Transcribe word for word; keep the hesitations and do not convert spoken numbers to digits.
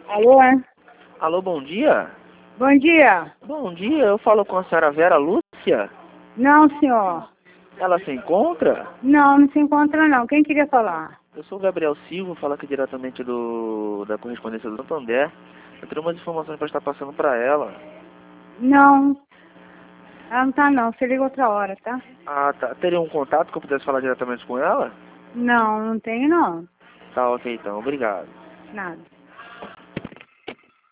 Alô, é? Alô, bom dia? Bom dia. Bom dia, eu falo com a senhora Vera Lúcia. Não, senhor. Ela se encontra? Não, não se encontra não. Quem queria falar? Eu sou o Gabriel Silva, falo aqui diretamente do, da correspondência do Santander. Eu tenho umas informações para estar passando para ela. Não. Ela não tá não. Você liga outra hora, tá? Ah, tá. Teria um contato que eu pudesse falar diretamente com ela? Não, não tenho não. Tá, ok então. Obrigado. Nada.